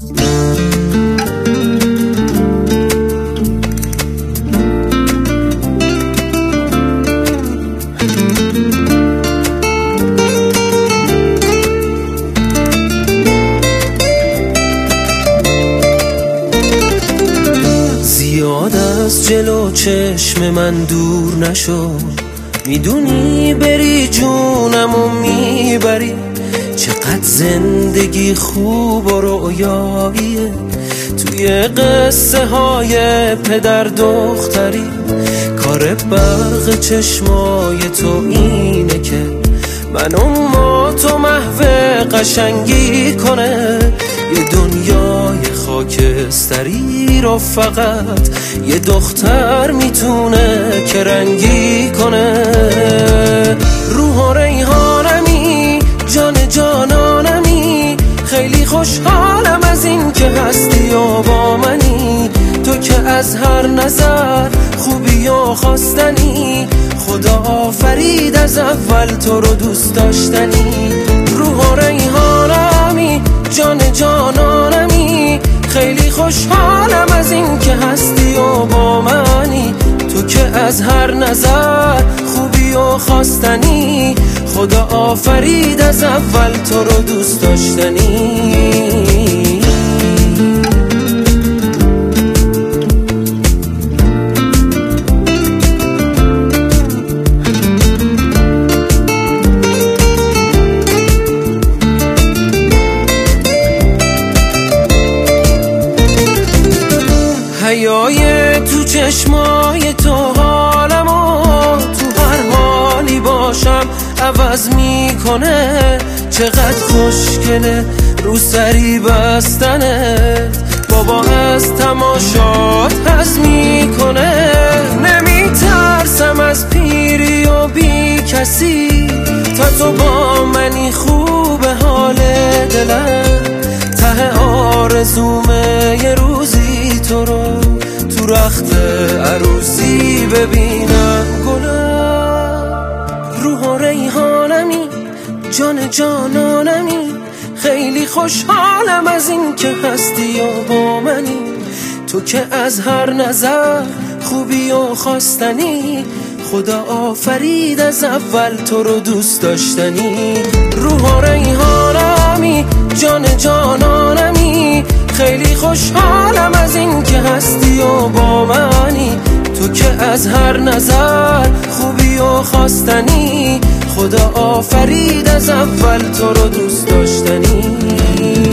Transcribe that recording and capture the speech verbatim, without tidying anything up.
زیاد از جلو چشم من دور نشو، میدونی بری جونمو میبری. چقدر زندگی خوب و رویاییه توی قصه های پدر دختری. کار برق چشمای تو اینه که منو ما تو محو قشنگی کنه. یه دنیای خاکستری رو فقط یه دختر میتونه که رنگی کنه. روح و ریحانمی، جان جانانمی، خیلی خوشحالم از این که هستی و با منی. تو که از هر نظر خوبی و خواستنی، خدا آفرید از اول تو رو دوست داشتنی. روح و ریحانمی، جان جانانمی، خیلی خوشحالم از این که هستی و با منی. تو که از هر نظر خوبی و خواستنی، خدا آفرید از اول تو رو دوست داشتنی. حیای تو چشمای تو حالمو تو هر حالی باشم عوض میکنه. چقدر خوشگله رو سری بستنت، بابا از تماشات حظ میکنه. نمیترسم از پیری و بی کسی، تا تو با منی خوب حال دلم. ته آرزومه یه روزی تو رو تو رخت عروسی ببینم گلم. روح و ریحانمی، جان جانانمی، خیلی خوشحالم از این که هستی و با منی. تو که از هر نظر خوبی و خواستنی، خدا آفرید از اول تو رو دوست داشتنی. روح و ریحانمی، جان جانانمی، خیلی خوشحالم از این که هستی و با منی. تو که از هر نظر خوبی و خواستنی، خدا آفرید از اول تو رو دوست داشتنی.